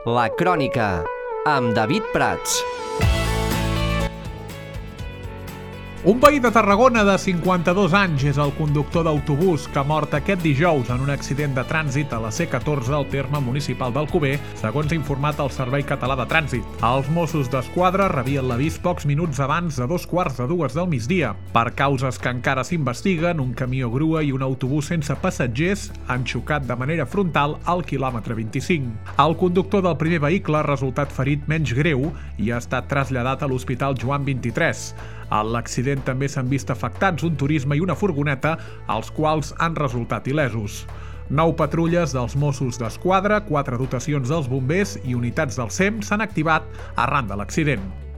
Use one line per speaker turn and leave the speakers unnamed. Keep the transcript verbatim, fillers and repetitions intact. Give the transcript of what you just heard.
La Crònica, amb David Prats.
Un veí de Tarragona de cinquanta-dos anys és el conductor d'autobús que ha mort aquest dijous en un accident de trànsit a la C catorze al terme municipal d'Alcover, segons ha informat el Servei Català de Trànsit. Els Mossos d'Esquadra rebien l'avís pocs minuts abans de dos quarts de dues del migdia. Per causes que encara s'investiguen, un camió grua i un autobús sense passatgers han xocat de manera frontal al quilòmetre vint-i-cinc. El conductor del primer vehicle ha resultat ferit menys greu i ha estat traslladat a l'Hospital Joan vint-i-tres. A l'accident també s'han vist afectats un turisme i una furgoneta, els quals han resultat il·lesos. Nou patrulles dels Mossos d'Esquadra, quatre dotacions dels bombers i unitats del S E M s'han activat arran de l'accident.